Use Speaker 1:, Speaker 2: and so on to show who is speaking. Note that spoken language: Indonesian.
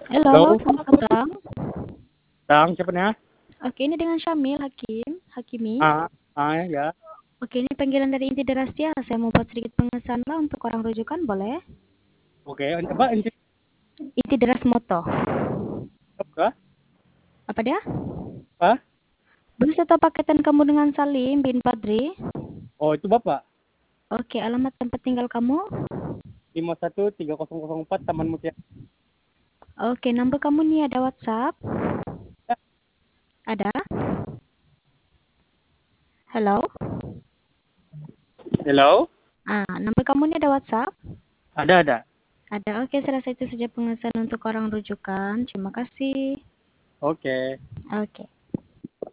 Speaker 1: Halo,
Speaker 2: Halo,
Speaker 1: selamat petang.
Speaker 2: Bang, siapa nih?
Speaker 1: Oke, ini dengan Syamil Hakimi.
Speaker 2: Ya.
Speaker 1: Oke, ini panggilan dari Inti Derastia. Saya mau buat sedikit pengesahan lah untuk orang rujukan, boleh?
Speaker 2: Oke, apa inti
Speaker 1: Inti Deras Moto.
Speaker 2: apa?
Speaker 1: Apa dia?
Speaker 2: Apa?
Speaker 1: Beserta paketan kamu dengan Salim bin Padri.
Speaker 2: Oh, itu Bapak.
Speaker 1: Oke, alamat tempat tinggal kamu.
Speaker 2: 513004 Taman Mutiara.
Speaker 1: Oke, nomor kamu nih ada WhatsApp. Ada? Halo?
Speaker 2: Hello?
Speaker 1: Nomor kamu nih ada WhatsApp.
Speaker 2: Ada.
Speaker 1: Ada. Oke, saya rasa itu saja pengesahan untuk orang rujukan. Terima kasih.
Speaker 2: Oke.
Speaker 1: Oke.